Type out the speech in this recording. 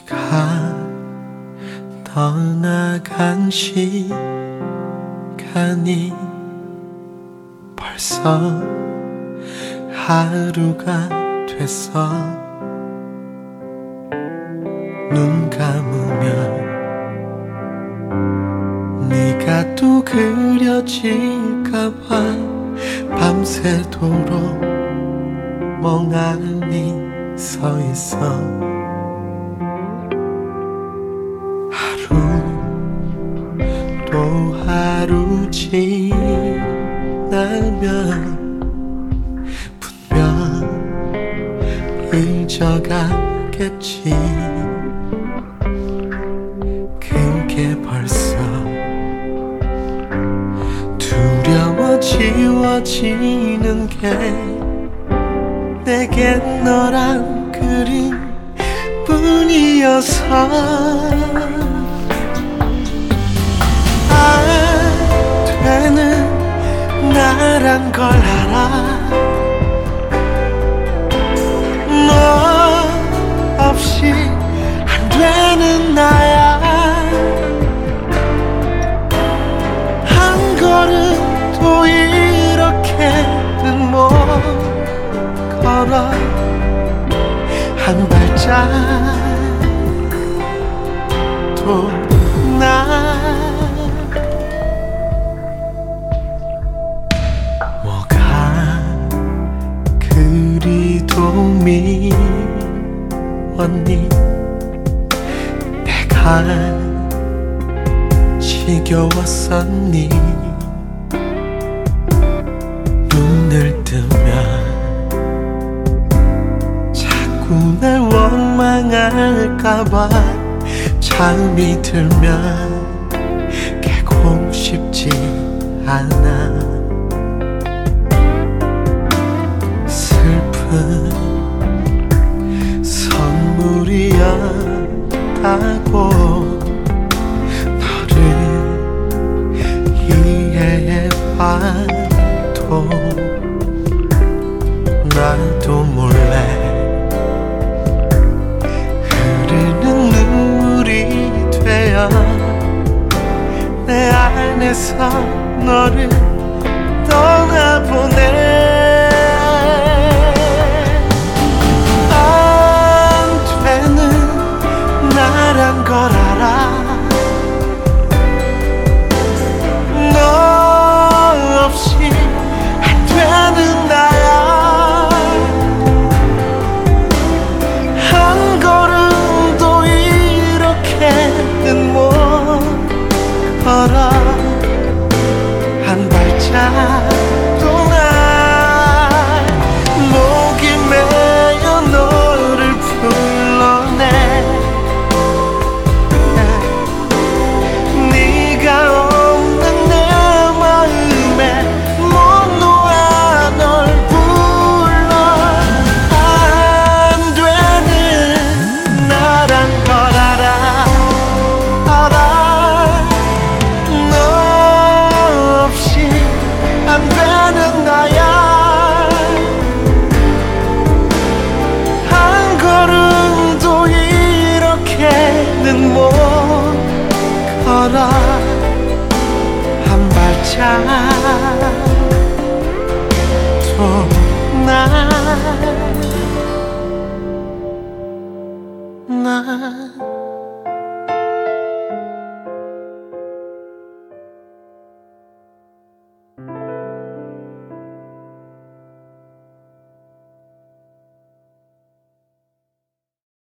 네가 떠나간 시간이 벌써 하루가 됐어. 눈 감으면 네가 또 그려질까봐 밤새도록 멍하니 서 있어. 하루 또 하루 지나면 분명 잊어가겠지. 그게 벌써 두려워 지워지는 게 내겐 너란 그림뿐이어서 안 되는 나란 걸 알아. 너 없이 안 되는 나야. 한 걸음도 이렇게는 못 걸어. 한 발짝도 나 뭐가 그리도 미웠니. 내가 지겨웠었니. 눈을 뜨면 날 원망할까봐 잠이 들면 깨고 싶지 않아. 슬픈 선물이었다고 너를 이해해봐도 나도 몰래 눈물이 되어 내 안에서 너를 떠나보내. 안 되는 나란 걸 알아. 너 없이 안 되는 나야. 한 걸음 못 걸어. 한 발짝도 날 목이 메여 너를 불러내. 네가 없는 내 마음에 못 놓아 널 불러. 안 되는 나란 걸 알아. 너 없이 안 되는 나야. 한 걸음도 이렇게는 못 걸어. 한 발짝도 나